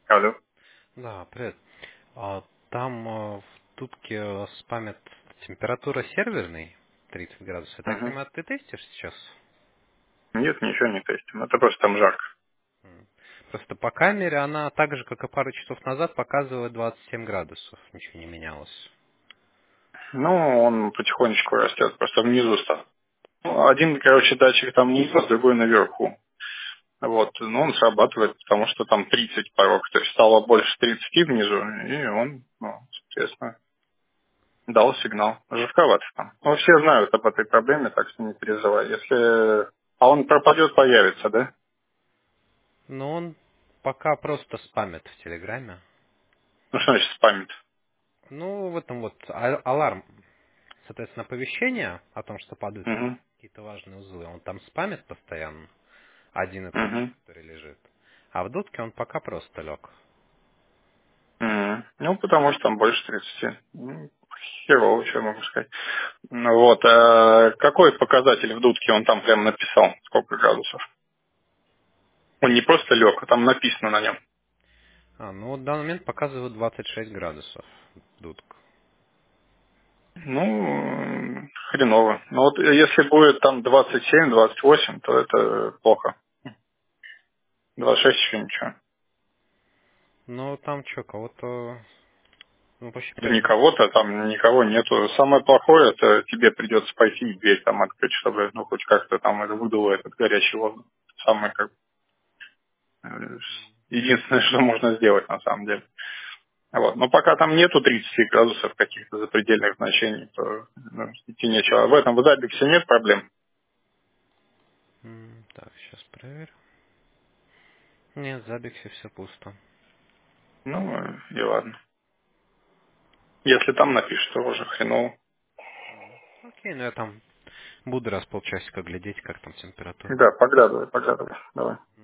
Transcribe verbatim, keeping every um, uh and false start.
Алло. Да, привет. А, Там э, в тутке спамит температура серверной тридцать градусов. Я так Угу. понимаю, ты тестишь сейчас? Нет, ничего не тестим. Это просто там жарко. М. Просто по камере она так же, как и пару часов назад, показывает двадцать семь градусов. Ничего не менялось. Ну, он потихонечку растет, просто внизу стал. Ну, один, короче, датчик там внизу, а другой наверху. Вот, но он срабатывает, потому что там тридцать порог, то есть стало больше тридцати внизу, и он, ну, соответственно, дал сигнал. Жестковато там. Ну, все знают об этой проблеме, так что не переживай. Если... А он пропадет, появится, да? Но он пока просто спамит в Телеграме. Ну, что значит спамит? Ну, в этом вот а- аларм, соответственно, оповещение о том, что падают Угу. какие-то важные узлы. Он там спамит постоянно. Один и тот же, Угу. который лежит. А в дудке он пока просто лег. М, Ну, потому что там больше тридцати. Ну, херово, что я могу сказать. Ну, вот. А какой показатель в дудке он там прям написал? Сколько градусов? Он не просто лег, а там написано на нем. А, ну вот в данный момент показывают двадцать шесть градусов дудка. Ну, м, хреново. Ну вот если будет там двадцать семь, двадцать восемь, то это плохо. двадцать шесть еще ничего. Ну там что, кого-то... Ну вообще Да прям... никого-то там никого нету. Самое плохое, это тебе придется пойти и дверь там открыть, чтобы ну хоть как-то там это выдуло этот горячий воздух. Самое как Э, единственное, что можно сделать на самом деле. Вот. Но пока там нету тридцати градусов каких-то запредельных значений, то ну, идти нечего. А в этом в Zabbix нет проблем. М, Так, сейчас проверю. Нет, в Забиксе все пусто. Ну, э, и ладно. Если там напишешь, то уже хреново. Окей, ну я там буду раз в полчасика глядеть, как там температура. Да, поглядывай, поглядывай. Давай.